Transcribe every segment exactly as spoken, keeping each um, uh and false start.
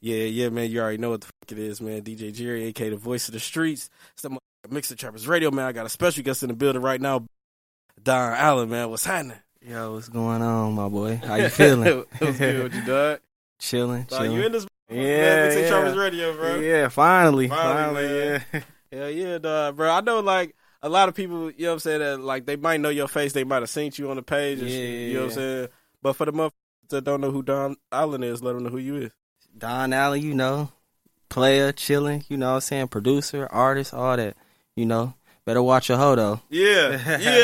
Yeah, yeah, man. You already know what the fuck it is, man. D J Jerry, aka the voice of the streets. It's the Mixer Trappers Radio, man. I got a special guest in the building right now, Don Allen, man. What's happening? Yo, what's going on, my boy? How you feeling? What's good with you, dog? Chilling, Dog, chilling. you in this yeah, man, Mixer yeah. Trappers Radio, bro? Yeah, finally, Finally, finally, man. yeah. Hell yeah, dog, bro. I know, like, a lot of people, you know what I'm saying, that, like, they might know your face. They might have seen you on the page and Yeah, shit, you know what I'm yeah. saying? But for the motherfuckers that don't know who Don Allen is, let them know who you is. Don Allen, you know, player, chilling, you know what I'm saying, producer, artist, all that, you know. Better watch your hoe, though. Yeah,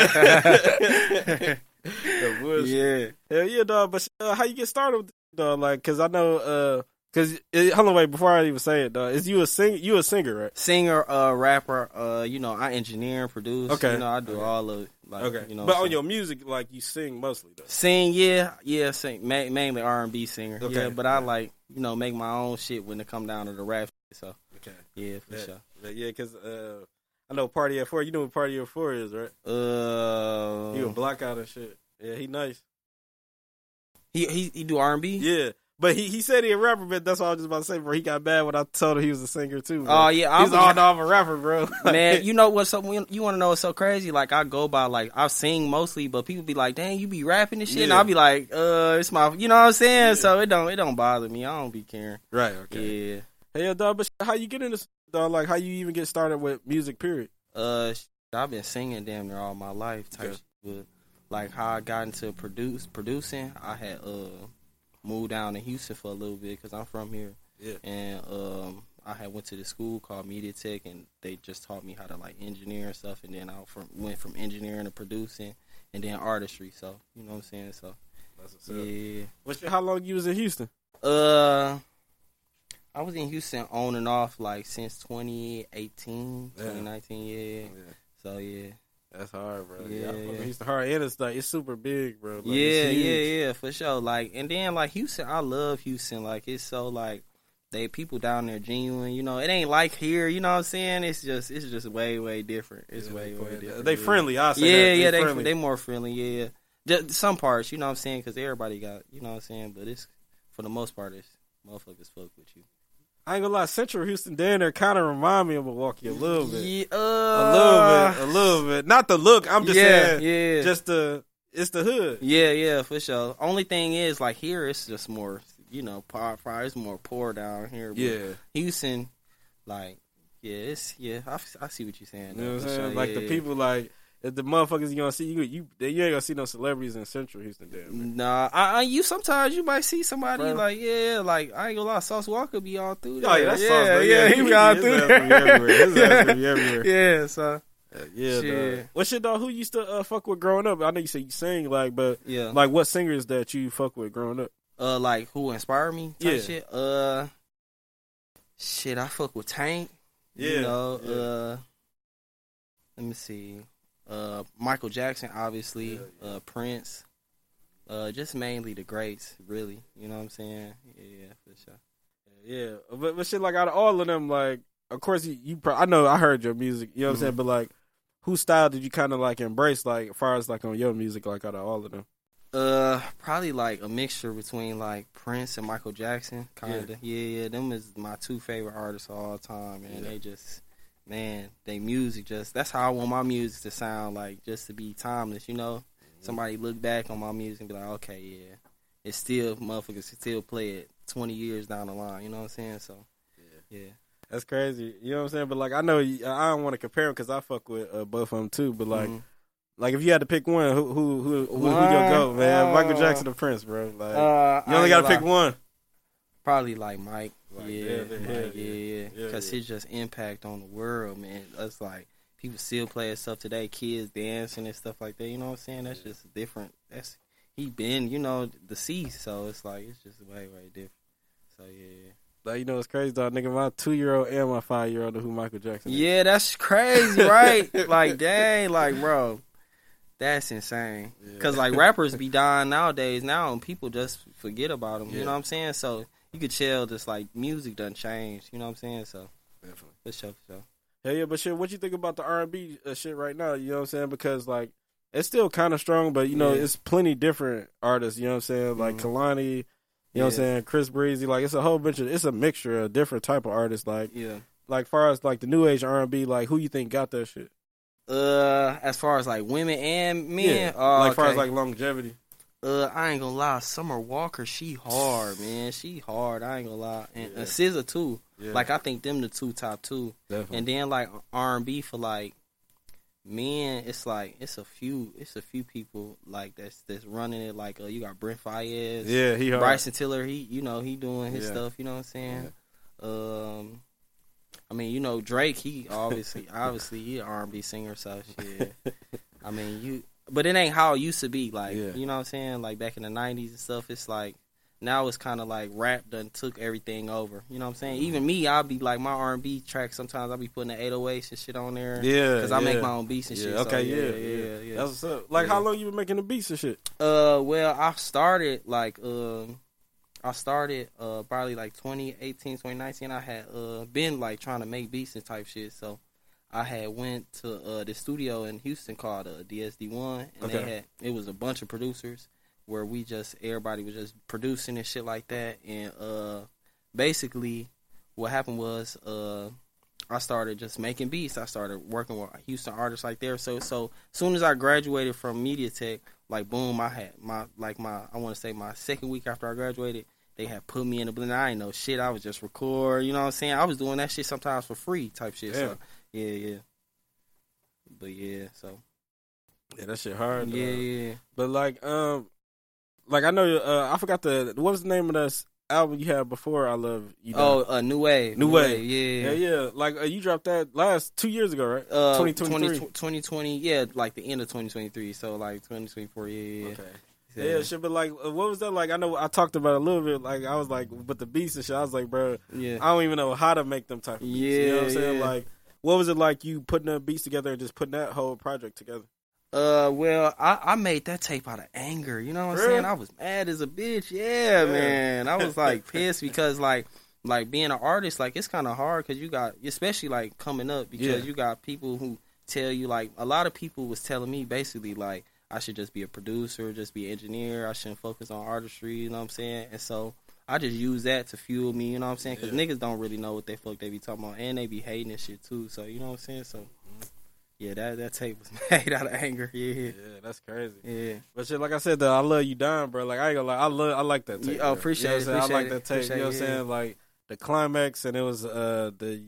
yeah. The bullshit. Yeah. Hell yeah, dog. But uh, how you get started with this, dog? Like, cause I know, uh, cause it, hold on, wait. Before I even say it, dog, is you a sing? You a singer, right? Singer, uh, rapper, uh, you know, I engineer and produce. Okay. You know, I do Okay. all of it. Like, Okay. You know but what I'm on saying? your music, like, you sing mostly, though. Sing, yeah, yeah, sing, ma- mainly R and B singer. Okay. Yeah, but I like, you know, make my own shit when it come down to the rap. So, Okay. yeah, for Yeah. sure. But yeah, cause uh, I know Party at Four. You know what Party at Four is, right? Uh, He a blackout and shit. Yeah, he nice. he he he do R and B. Yeah. But he, he said he a rapper, but that's what I was just about to say, bro. He got bad when I told him he was a singer, too. Bro. Oh yeah, He's all off a rapper, bro. man. You know what's so you want to know what's so crazy? Like I go by like I sing mostly, but people be like, "Dang, you be rapping and shit," and Yeah. I'll be like, "Uh, it's my," you know what I'm saying? Yeah. So it don't it don't bother me. I don't be caring. Right, okay. Yeah. Hey, yo, dog, but how you get into this, dog? Like, how you even get started with music, period? Uh, sh- I've been singing damn near all my life. Type Okay. shit, but like how I got into produce producing, I had uh moved down to Houston for a little bit because I'm from here. Yeah. And um, I had went to this school called Media Tech, and they just taught me how to like engineer and stuff. And then I from, went from engineering to producing, and then artistry. So you know what I'm saying. So That's what's up. yeah. What's your, how long you was in Houston? Uh, I was in Houston on and off like since twenty eighteen, Yeah. twenty nineteen. Yeah. Yeah. So yeah. That's hard, bro. Yeah, Yeah, I fuck with yeah. Houston hard, and it's like it's super big, bro. Like, yeah, it's huge. yeah, yeah, for sure. Like, and then like Houston, I love Houston. Like, it's so like they people down there genuine. You know, it ain't like here. You know what I'm saying? It's just, it's just way, way different. It's Yeah, way, they way friendly. different. They yeah. friendly. I say Yeah, that. yeah, they they friendly. they more friendly. Yeah, yeah. Just some parts, you know what I'm saying? Because everybody got, you know what I'm saying. But it's for the most part, it's motherfuckers fuck with you. I ain't gonna lie, Central Houston down there kind of remind me of Milwaukee a little bit, Yeah, a uh, little bit, a little bit. Not the look. I'm just yeah, saying, yeah, just the it's the hood. yeah, yeah, for sure. Only thing is, like here, it's just more, you know, par, par, it's more poor down here. But Yeah, Houston, like, yeah, it's yeah. I, I see what you're saying. you know what I'm though, for saying. sure, Like yeah, the yeah. people, like if the motherfuckers you gonna see you, you you ain't gonna see no celebrities in Central Houston, damn. Nah, I, I you sometimes you might see somebody Bro. like yeah, like I ain't gonna lie, Sauce Walker be all through there. Oh yeah, that's yeah, Sauce, bro. yeah, he be all through his ass there. be everywhere. His ass be everywhere. Yeah, so Uh, yeah, Shit. dog. What shit, dog? Who you used to uh, fuck with growing up? I know you said you sing, like, but yeah, like, what singers that you fuck with growing up? uh, like who inspired me? Type Yeah. shit. Uh, shit, I fuck with Tank. Yeah, you know. yeah. Uh, let me see. Uh, Michael Jackson, obviously. Yeah, yeah. Uh, Prince. Uh, just mainly the greats, really. You know what I'm saying? Yeah, for sure. Yeah, but but shit, like out of all of them, like, of course you, you pro- I know I heard your music, you know what I'm saying, Mhm. but like, whose style did you kind of like embrace, like, as far as like on your music, like out of all of them? Uh, probably like a mixture between like Prince and Michael Jackson, kind of. Yeah. yeah, Them is my two favorite artists of all time, man. Yeah. They just, man, they music just. That's how I want my music to sound, like just to be timeless. You know, somebody look back on my music and be like, okay, yeah, it's still motherfuckers can still play it twenty years down the line. You know what I'm saying? So, Yeah. yeah. That's crazy, you know what I'm saying, but like, I know you, I don't want to compare them because I fuck with uh, both of them too, but like, Mhm. like if you had to pick one, who who who who, who your One, go, man? uh, Michael Jackson or Prince, bro? Like, Uh, you only I got ain't to pick gonna lie. one. Probably like Mike, Like, yeah, yeah, yeah, Mike, yeah, yeah, yeah, yeah, because yeah. his just impact on the world, man. That's like people still play his stuff today, kids dancing and stuff like that. You know what I'm saying? That's just different. That's he been, you know, the sea, so it's like it's just way, way different. So yeah, Like, you know, it's crazy, dog. Nigga, my two year old and my five year old know who Michael Jackson is. yeah, that's crazy, right? Like, dang, like, bro, that's insane. Yeah. Because like rappers be dying nowadays now, and people just forget about them. Yeah. You know what I'm saying? So you could tell, just like music done changed. You know what I'm saying? So Definitely. for sure, for sure. Hell yeah, but shit, what you think about the R and B uh, shit right now? You know what I'm saying? Because, like, it's still kind of strong, but, you know, Yeah. it's plenty different artists, you know what I'm saying? Like, Mhm. Kalani, you You know what I'm saying? Chris Breezy, like it's a whole bunch of, it's a mixture of different type of artists. Like, yeah. Like far as like the new age R and B, like who you think got that shit? Uh, as far as like women and men, Yeah. oh, like far okay. as like longevity. Uh, I ain't gonna lie, Summer Walker, she hard, man. She hard. I ain't gonna lie, and, Yeah. and S Z A too. Yeah. Like I think them the two top two, Definitely. and then like R and B for like men, it's like it's a few, it's a few people like that's that's running it. Like uh, you got Brent Fayez, Yeah, he hard. Bryson Tiller. He, you know, he doing his Yeah. stuff. You know what I'm saying? Um, I mean, you know, Drake. He obviously, obviously, he an R and B singer. So shit. I mean, you, but it ain't how it used to be. Like, Yeah. you know what I'm saying? Like back in the nineties and stuff. It's like now it's kind of like rap done took everything over. You know what I'm saying? Even me, I'll be like my R and B tracks. Sometimes I'll be putting the eight oh eights and shit on there. Yeah, because I yeah. make my own beats and Yeah, shit. okay, so, yeah, yeah, yeah, yeah, yeah. That's what's up. Like, Yeah. how long you been making the beats and shit? Uh, well, I started like um, I started uh probably like twenty eighteen, twenty nineteen. I had uh been like trying to make beats and type shit. So I had went to uh the studio in Houston called uh, D S D one, and Okay. they had it was a bunch of producers where we just everybody was just producing and shit like that. And uh, basically, what happened was uh. I started just making beats. I started working with Houston artists like there. So, so soon as I graduated from Media Tech, like boom, I had my like my I want to say my second week after I graduated, they had put me in the blender. I ain't know shit. I was just record. You know what I'm saying? I was doing that shit sometimes for free type shit. Yeah. So yeah, yeah. But yeah, so Yeah, that shit hard. yeah, though. yeah. But like, um, like I know, uh, I forgot the what was the name of that album you had before? I love you. Oh, uh, New Wave. New Wave. Yeah, yeah, yeah. Like uh, you dropped that last two years ago, right? Uh, twenty twenty-three. twenty, twenty twenty, yeah, like the end of twenty twenty-three. So like twenty twenty-four, yeah, yeah. Okay. Yeah, shit, but like, uh, what was that like? I know I talked about it a little bit. Like, I was like, with the beats and shit, I was like, bro, Yeah. I don't even know how to make them type of beats. You know what I'm Yeah, saying? yeah. Like, what was it like you putting the beats together and just putting that whole project together? Uh, well, I, I made that tape out of anger. You know what I'm Really? saying? I was mad as a bitch. Yeah, Yeah. man. I was like pissed because like, like being an artist, like it's kind of hard because you got, especially like coming up because Yeah. you got people who tell you like a lot of people was telling me basically like I should just be a producer, just be an engineer. I shouldn't focus on artistry. You know what I'm saying? And so I just use that to fuel me. You know what I'm saying? Because Yeah. niggas don't really know what they fuck they be talking about, and they be hating and shit too. So you know what I'm saying? So. Yeah, that that tape was made out of anger. Yeah, Yeah, that's crazy. yeah. But shit, like I said, though, I love you dying, bro. Like I ain't gonna lie, I love, I like that tape. Yeah, oh, bro. appreciate you it, know what I'm saying? I appreciate like it, that tape. You know what I'm appreciate it, saying? Like the climax, and it was uh the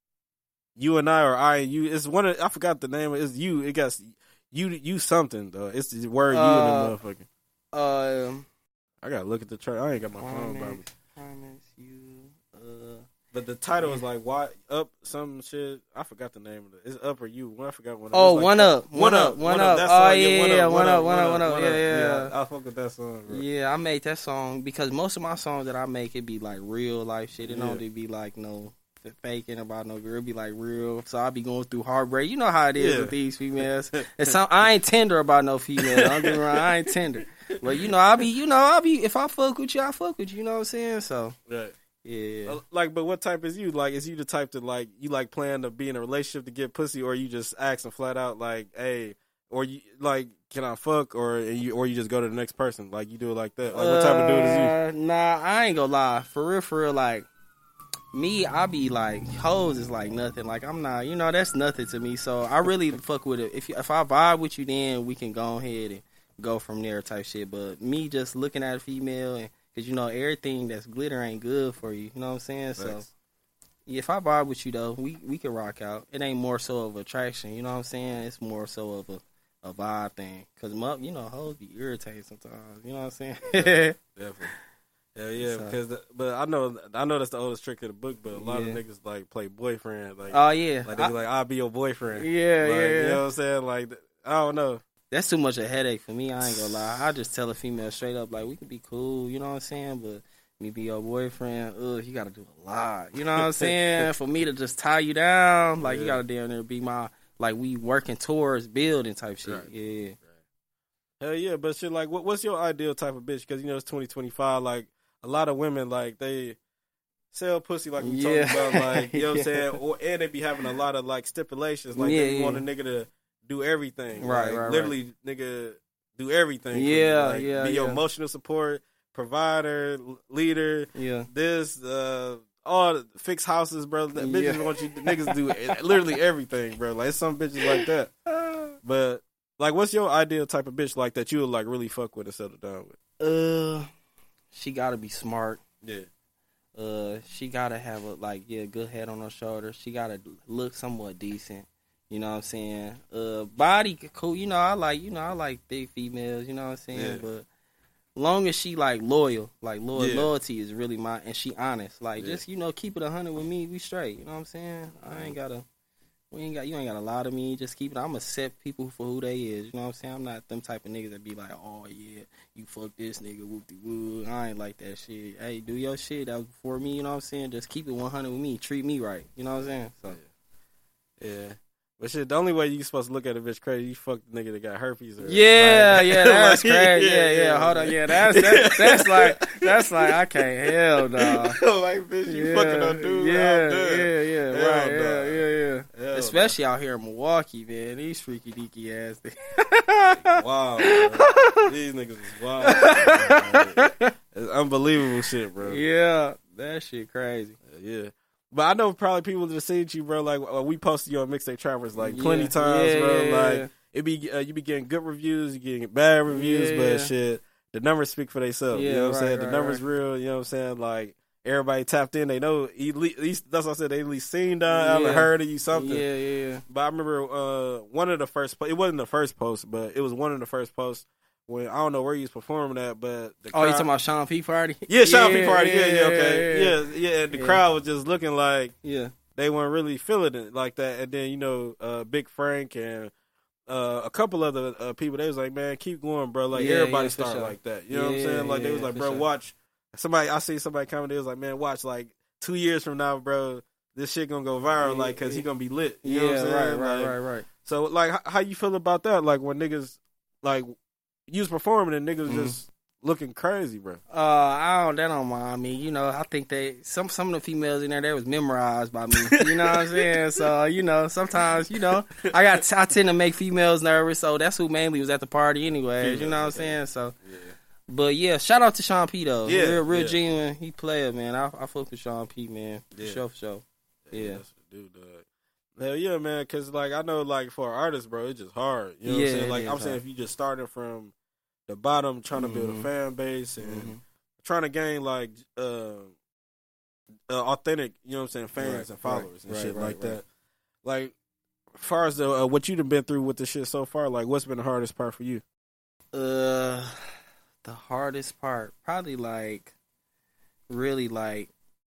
you and I or I and you. It's one of I forgot the name. It's you. It got you you something though. It's the word you Uh, and the motherfucking. Um, I gotta look at the track. I ain't got my phone by me. Climax, Climax, you, uh, But the title was like why up some shit. I forgot the name of it. It's up or you. I forgot one. oh, It was like- one up, one up, one up. That Oh song, yeah, One yeah, Up, one up, one up, one up. Yeah, yeah. I fuck with that song. Bro. Yeah, I made that song because most of my songs that I make it be like real life shit. It Yeah. don't be like no f- faking about no girl. It be like real. So I be going through heartbreak. You know how it is Yeah. with these females. And some I ain't tender about no female. Don't get me wrong, I ain't tender. But you know I be, you know I be. If I fuck with you, I fuck with you. You know what I'm saying? So Right. yeah. Uh, Like, but what type is you? Like, is you the type to like you like plan to be in a relationship to get pussy, or you just asking flat out like, hey, or you like, can I fuck, or you, or you just go to the next person? Like, you do it like that. Like, what type of dude is you? Uh, Nah, I ain't gonna lie. For real, for real, like me, I be like hoes is like nothing. Like I'm not, you know, that's nothing to me. So I really fuck with it. If you, if I vibe with you, then we can go ahead and go from there type shit. But me just looking at a female and because you know everything that's glitter ain't good for you. You know what I'm saying? So Thanks. yeah, if I vibe with you though, we we can rock out. It ain't more so of attraction. You know what I'm saying? It's more so of a a vibe thing. Cause you know hoes be irritated sometimes. You know what I'm saying? Definitely. Yeah, yeah. So- Because, the, but I know, I know that's the oldest trick of the book. But a lot Yeah. of niggas like play boyfriend. Like, Oh yeah, like they I- be like, I'll be your boyfriend. yeah, Like, yeah. You know what I'm saying? Like, I don't know. That's too much a headache for me. I ain't gonna lie. I just tell a female straight up, like, we could be cool, you know what I'm saying? But me be your boyfriend, ugh, you gotta do a lot. You know what I'm saying? For me to just tie you down, like, you Yeah. gotta down there be my, like, we working towards building type shit. Right. Yeah. Hell yeah, but shit, like, what, what's your ideal type of bitch? Because, you know, it's twenty twenty-five. Like, a lot of women, like, they sell pussy, like we Yeah. talking about, like, you know what Yeah. I'm saying? Or, and they be having a lot of, like, stipulations. Like, Yeah, they want a yeah. nigga to do everything. Right, like, right, literally, nigga, do everything. for you. Yeah, Like, yeah, Be your yeah. emotional support, provider, leader, Yeah. this, uh, all the fix houses, bro. The bitches Yeah. want you niggas do literally everything, bro. Like, some bitches like that. But, like, what's your ideal type of bitch like that you would, like, really fuck with and settle down with? Uh, she gotta be smart. Yeah. Uh, she gotta have a like yeah, good head on her shoulders. She gotta look somewhat decent. You know what I'm saying? Uh, body cool. You know I like you know I like thick females. You know what I'm saying? Yeah. But long as she like loyal, like loyal, Yeah. loyalty is really my and she honest. Like Yeah. just you know keep it a hundred with me. We straight. You know what I'm saying? I ain't gotta. We ain't got you ain't got a lot of me. Just keep it. I'm accept people for who they is. You know what I'm saying? I'm not them type of niggas that be like, oh yeah, you fuck this nigga, whoop de woo. I ain't like that shit. Hey, do your shit. That was before me. You know what I'm saying? Just keep it one hundred with me. Treat me right. You know what I'm saying? So Yeah. But shit, the only way you supposed to look at a bitch crazy, you fuck the nigga that got herpes. Or, yeah, like, yeah, that's like, crazy. Yeah, yeah, yeah. Hold on. Yeah, that's that's, that's like that's like I can't hell dog. like bitch, you yeah, fucking a dude. Yeah, out there. yeah, yeah, Hell right. no. Yeah, yeah, yeah. Hell Especially out here in Milwaukee, man. These freaky deaky ass niggas. Wow, bro. These niggas is wild. Bro. It's unbelievable shit, bro. Yeah, that shit crazy. Yeah. But I know probably people that have seen you, bro. Like uh, we posted you on Mixtape Travelers like plenty Yeah, times, yeah, bro. yeah, like yeah. it be uh, you be getting good reviews, you getting bad reviews, Yeah. but shit, the numbers speak for themselves. Yeah, you know what I'm right, saying? right, the numbers right. real. You know what I'm saying? Like everybody tapped in, they know. At least that's what I said. They at least seen Don, Yeah. Allen, heard of you something. Yeah, yeah, But I remember uh, one of the first. po- It wasn't the first post, but it was one of the first posts when I don't know where you was performing at, but the Oh, you crowd- talking about Sean P. Party? Yeah, Sean P. Party. Yeah, yeah, okay. yeah, Yeah, yeah. The Yeah. crowd was just looking like yeah. they weren't really feeling it like that. And then, you know, uh, Big Frank and uh, a couple other uh, people, they was like, man, keep going, bro. Like, Yeah, everybody yeah, for start sure. like that. You know what I'm Yeah, saying? Like, they was yeah, like, for bro, sure. watch. Somebody, I see somebody comment, they was like, man, watch, like, two years from now, bro, this shit gonna go viral, Yeah, like, because he yeah. gonna be lit. You Yeah, know what I'm saying? right, right, Like, right, right. So, like, how, how you feel about that? Like, when niggas, like, you was performing and niggas Mhm. just looking crazy, bro. Uh, I don't. That don't mind me. You know, I think they some some of the females in there they was memorized by me. You know what I'm saying? So you know, sometimes you know, I got I tend to make females nervous. So that's who mainly was at the party, anyways. You know what I'm saying? So, Yeah. but yeah, shout out to Sean P. though. Yeah, real, real yeah. genuine. He player, man. I I fuck with Sean P. man. For Yeah. sure, for sure. Yeah. That's what dude, dog. Hell yeah, man. Because, like, I know, like, for an artist, bro, it's just hard. You know what Yeah, I'm saying? it Like, is I'm saying hard. if you just started from the bottom, trying to build a Mhm. fan base and Mhm. trying to gain, like, uh, uh, authentic, you know what I'm saying, fans Right, and followers right, and right, shit right, like right. that. Like, as far as the, uh, what you've been through with the shit so far, like, what's been the hardest part for you? Uh, the hardest part, probably like, really like,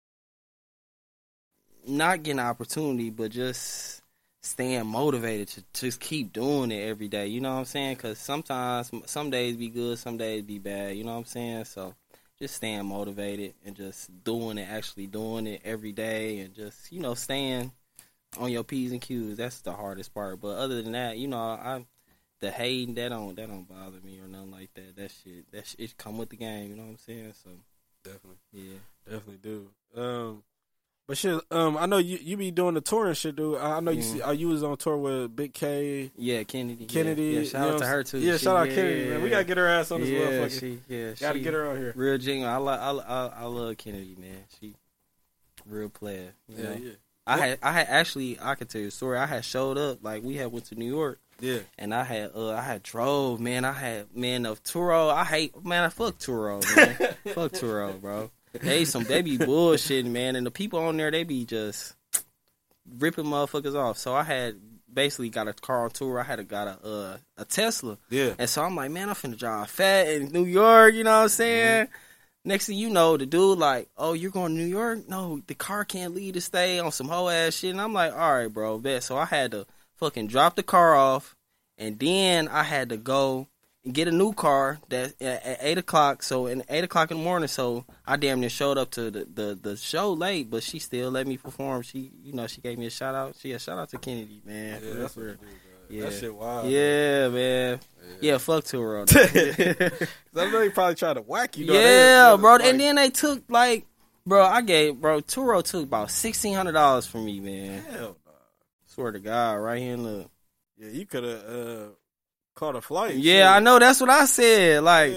not getting an opportunity, but just staying motivated to just keep doing it every day. You know what I'm saying? Because sometimes, some days be good, some days be bad. You know what I'm saying? So just staying motivated and just doing it, actually doing it every day, and just, you know, staying on your P's and Q's. That's the hardest part. But other than that, you know, I the hating, that don't that don't bother me or nothing like that. That shit, that shit it come with the game. You know what I'm saying? So Definitely. yeah. Definitely do. Um, but shit, um, I know you you be doing the touring shit, dude. I I know you Mhm. see, uh, you was on tour with Big K, Yeah, Kennedy. Kennedy. Yeah, yeah, you shout know out what to I'm her saying? too. Yeah, She- shout out yeah, Kennedy, yeah, man. We yeah. gotta get her ass on this Yeah, motherfucker. she, yeah, Gotta she get her on here. real genuine. I, like, I, I, I love Kennedy, man. She real player. You Yeah, know? yeah, I had, I had actually, I could tell you a story. I had showed up, like we had went to New York, yeah. and I had, uh, I had drove, man. I had, man, of Turo. I hate, man. I fuck Turo, man. Fuck Turo, bro. They some, they be bullshitting, man. And the people on there, they be just ripping motherfuckers off. So I had basically got a car on tour. I had a, got a uh, a Tesla. Yeah. And so I'm like, man, I'm finna drive fat in New York, you know what I'm saying? Mm-hmm. Next thing you know, the dude like, oh, you're going to New York? No, the car can't leave to stay on some whole ass shit. And I'm like, all right, bro, bet. So I had to fucking drop the car off, and then I had to go and get a new car that at, at eight o'clock. So in eight o'clock in the morning, so I damn near showed up to the, the, the show late, but she still let me perform. She, you know, she gave me a shout out. She a shout out to Kennedy, man. Yeah, For that's real. what it is, Yeah. That shit wild. Yeah, man. Yeah. Yeah, fuck Turo. I know they probably tried to whack you. Though. Yeah, They- bro. like- And then they took like, bro, I gave bro Turo took about sixteen hundred dollars from me, man. Hell no. Swear to God, right here in the. Yeah, you could have uh, caught a flight. Yeah, I know. That's what I said. Like, Yeah.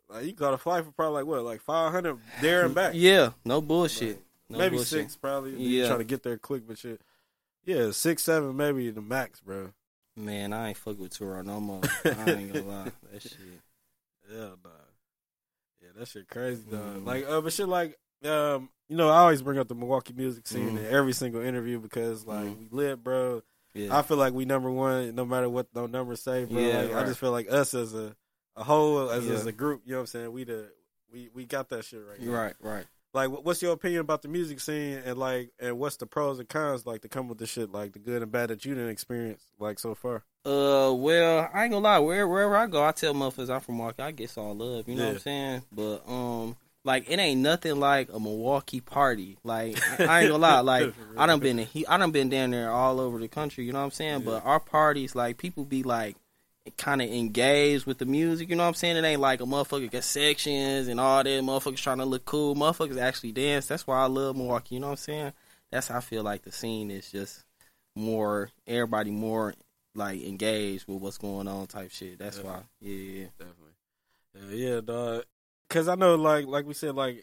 Like you got a flight for probably like what, like five hundred there and back. Yeah, no bullshit. Like, no maybe bullshit. six probably. Yeah. You trying to get there quick, but shit. Yeah, six, seven, maybe the max, bro. Man, I ain't fuck with Turo no more. I ain't gonna lie. That shit. Yeah, nah. Yeah, that shit crazy, dog. Mm. Like, uh, but shit, like, um, you know, I always bring up the Milwaukee music scene Mm. in every single interview because, like, Mm. we lit, bro. Yeah. I feel like we number one, no matter what no numbers say, bro. Yeah, like, I right. just feel like us as a, a whole, as, Yeah. as a group, you know what I'm saying? We the we we got that shit right. now. Right, right. Like, wh- what's your opinion about the music scene, and like, and what's the pros and cons like to come with the shit, like the good and bad that you didn't experience, like so far? Uh, well, I ain't gonna lie. Where, wherever I go, I tell motherfuckers I'm from Milwaukee. I get all love. You know Yeah. what I'm saying? But um, like it ain't nothing like a Milwaukee party. Like I, I ain't gonna lie. Like I done been in, I done been down there all over the country. You know what I'm saying? Yeah. But our parties, like people be like kind of engaged with the music. You know what I'm saying? It ain't like a motherfucker got sections and all that. Motherfuckers trying to look cool. Motherfuckers actually dance. That's why I love Milwaukee. You know what I'm saying? That's how I feel like the scene is just more. Everybody more. Like engaged with what's going on, type shit. That's Definitely. why, yeah, Definitely. Yeah, yeah, dog. Cause I know, like, like we said, like,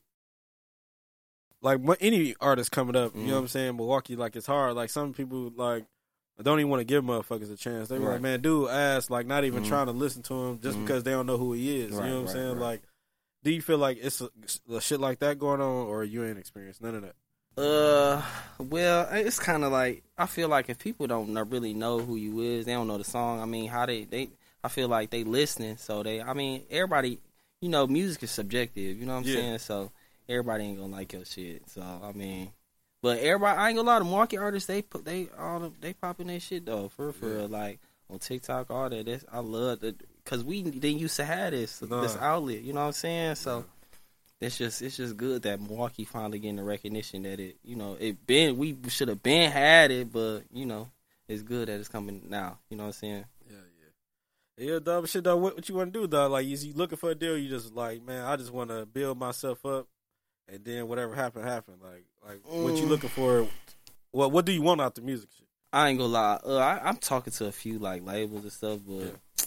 like what any artist coming up, you know what I'm saying? Milwaukee, like, it's hard. Like, some people like don't even want to give motherfuckers a chance. They be Right. like, man, dude, ass, like, not even Mhm. trying to listen to him just Mhm. because they don't know who he is. Right, you know what I'm right, saying? right. Like, do you feel like it's a, a shit like that going on, or you ain't experienced none of that? Uh, well, it's kind of like I feel like if people don't know, really know who you is, they don't know the song. I mean, how they they I feel like they listening, so they. I mean, everybody, you know, music is subjective. You know what I'm Yeah. saying? So everybody ain't gonna like your shit. So I mean, but everybody, I ain't gonna lie. The market artists, they put they all the, they popping their shit though. For for Yeah. real, like on TikTok, all that. That's, I love that because we didn't used to have this Nah. this outlet. You know what I'm saying? So. Yeah. It's just it's just good that Milwaukee finally getting the recognition that it you know it been we should have been had it, but you know it's good that it's coming now. You know what I'm saying? Yeah, yeah. Yeah, dog, but shit, dog, what, what you want to do, dog? Like, is you looking for a deal? You just like, man, I just want to build myself up, and then whatever happen, happen. Like, like what you Mm. looking for? Well, what do you want out the music shit? I ain't gonna lie. Uh, I, I'm talking to a few like labels and stuff, but Yeah.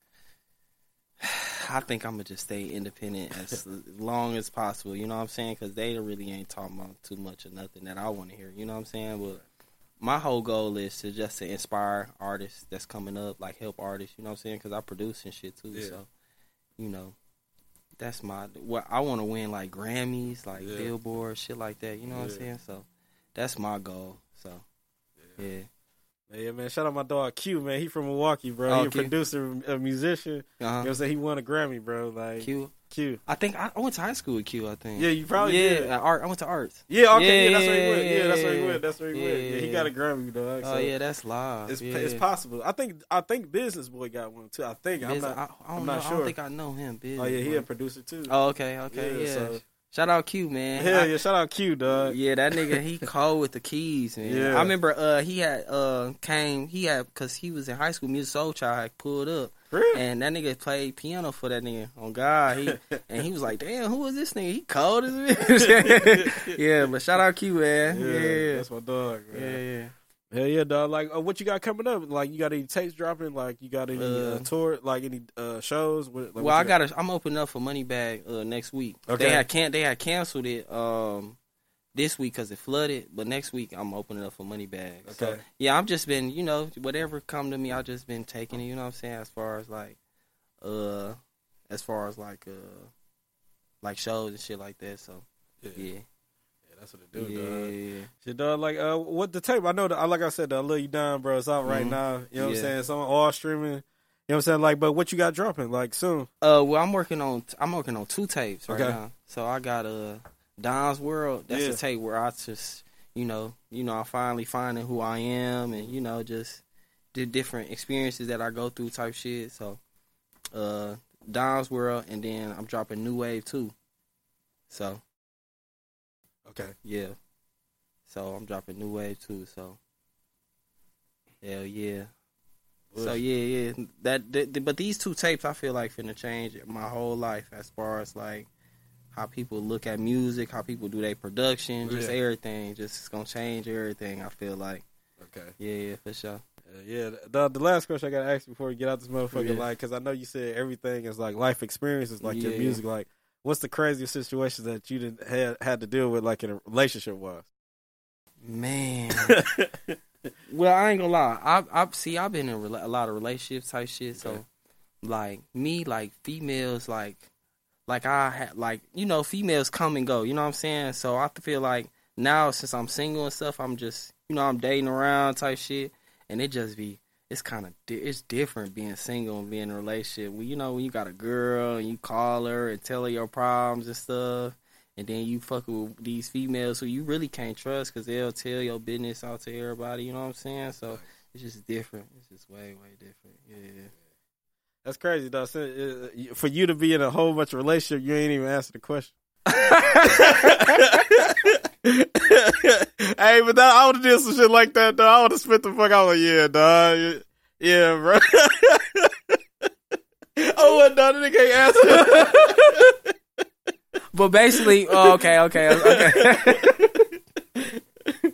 I think I'm gonna just stay independent as long as possible. You know what I'm saying? Because they really ain't talking about too much of nothing that I want to hear. You know what I'm saying? But my whole goal is to just to inspire artists that's coming up, like help artists. You know what I'm saying? Because I produce and shit too. Yeah. So, you know, that's my what I want to win like Grammys, like Yeah. Billboard, shit like that. You know what Yeah. I'm saying? So that's my goal. So yeah. Yeah, man. Shout out my dog Q, man. He from Milwaukee, bro. Oh, he a Q. producer, a musician. You know Uh-huh. what I'm saying? He won a Grammy, bro. Like Q. Q. I think I, I went to high school with Q. I think. Yeah, you probably yeah. did. uh, Art. I went to arts. Yeah, okay, yeah, Yeah, that's where he went. Yeah, that's where he yeah, went. That's where he went. Yeah, he yeah. got a Grammy, dog. Oh so yeah, that's live. it's yeah. it's possible. I think I think Business Boy got one too. I think I'm Biz- not. I, I don't I'm know. not I sure. don't think I know him. Biz, Oh yeah, he bro. a producer too. Oh okay, okay, Yeah, yeah. so- Shout out Q, man. Hell I- yeah! Shout out Q, dog. Yeah, that nigga, he cold with the keys, man. Yeah. I remember uh, he had uh, came, he had, because he was in high school, Music Soul Child had pulled up. Really? And that nigga played piano for that nigga, on God. He, and he was like, damn, who is this nigga? He cold as a bitch. Yeah, but shout out Q, man. Yeah, Yeah. that's my dog. Yeah, Man. yeah. Hell yeah, dog. Like, uh, what you got coming up? Like, you got any tapes dropping? Like, you got any uh, Uh, tour? Like, any uh, shows? What, like, Well, what I you got to I'm opening up for Moneybag uh, next week. Okay. They had can they had canceled it um this week because it flooded, but next week I'm opening up for Moneybag. So, Okay. yeah, I've just been, you know, whatever come to me, I've just been taking it. You know what I'm saying? As far as like, uh, as far as like uh, like shows and shit like that. So Yeah, yeah, yeah that's what it do, yeah, dog. yeah. Shit, dog. Like, uh, what the tape? I know that. Like I said, the Lil You Down, bro. It's out right Mhm. now. You know what Yeah. I'm saying? It's on all streaming. You know what I'm saying? Like, but what you got dropping? Like soon? Uh, well, I'm working on I'm working on two tapes right Okay. now. So I got uh Don's World. That's Yeah. a tape where I just you know you know I finally finding who I am and you know just the different experiences that I go through type shit. So uh Don's World, and then I'm dropping New Wave too. So Okay. yeah, so I'm dropping New Wave too. So hell yeah. So Bush. yeah, yeah. That, that, but these two tapes, I feel like finna change my whole life as far as like how people look at music, how people do their production, just Yeah. everything. Just it's gonna change everything. I feel like. Okay. Yeah, yeah, for sure. Yeah, the, the last question I gotta ask you before we get out this motherfucker, Yeah. like, because I know you said everything is like life experiences, like your Yeah. music. Like, what's the craziest situations that you didn't had had to deal with, like in a relationship wise? Man. Well, I ain't gonna lie. I I see. I've been in rela- a lot of relationship type shit. So, Okay. like me, like females, like like I had like you know females come and go. You know what I'm saying? So I feel like now since I'm single and stuff, I'm just you know I'm dating around type shit, and it just be it's kind of di- it's different being single and being in a relationship. Well, you know when you got a girl and you call her and tell her your problems and stuff. And then you fuck with these females who you really can't trust because they'll tell your business out to everybody. You know what I'm saying? So it's just different. It's just way, way different. Yeah. That's crazy, though. So, uh, for you to be in a whole bunch of relationships, you ain't even answer the question. Hey, but that, I would have did some shit like that, though. I would have spit the fuck out. Like, yeah, dog. Yeah, bro. Oh, what, dog? The nigga ain't answer. But basically, oh, okay, okay, okay.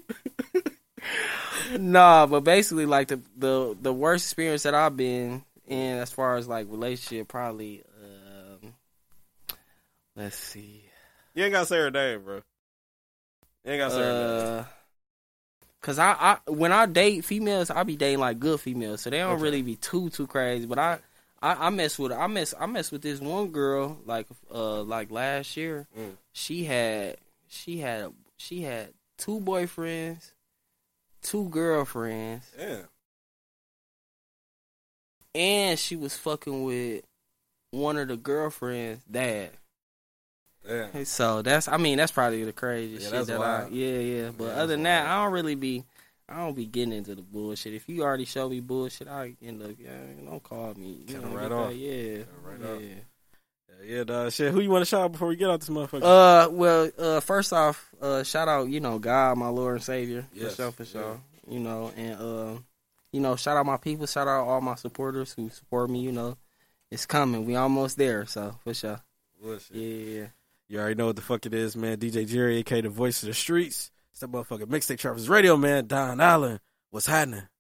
Nah, but basically, like the, the the worst experience that I've been in as far as like relationship, probably. Um, let's see. You ain't gotta say her name, bro. You ain't gotta say her name. Uh, Cause I, I when I date females, I be dating like good females, so they don't Okay. really be too too crazy. But I, I, I mess with I mess I mess with this one girl like uh like last year. Mm. She had she had she had two boyfriends, two girlfriends, Yeah. and she was fucking with one of the girlfriends' dad. Yeah. So that's I mean that's probably the craziest Yeah, shit that's that wild. I yeah yeah. But Yeah, other that's than that, wild. I don't really be I don't be getting into the bullshit. If you already show me bullshit, I end up yeah don't call me. You Cut know, it right get off. that, Yeah, Cut it right yeah. off. Yeah, yeah, dog. Shit, who you want to shout out before we get out this motherfucker? Uh, well, uh, first off, uh, shout out you know God, my Lord and Savior, Yes, for sure, for yeah. sure. You know, and uh, you know, shout out my people, shout out all my supporters who support me. You know, it's coming. We almost there, so for sure. Bullshit. Yeah. You already know what the fuck it is, man. D J Jerry, aka the voice of the streets. It's that motherfucking Mixtape Trappers Radio, man. Don Allen. What's happening?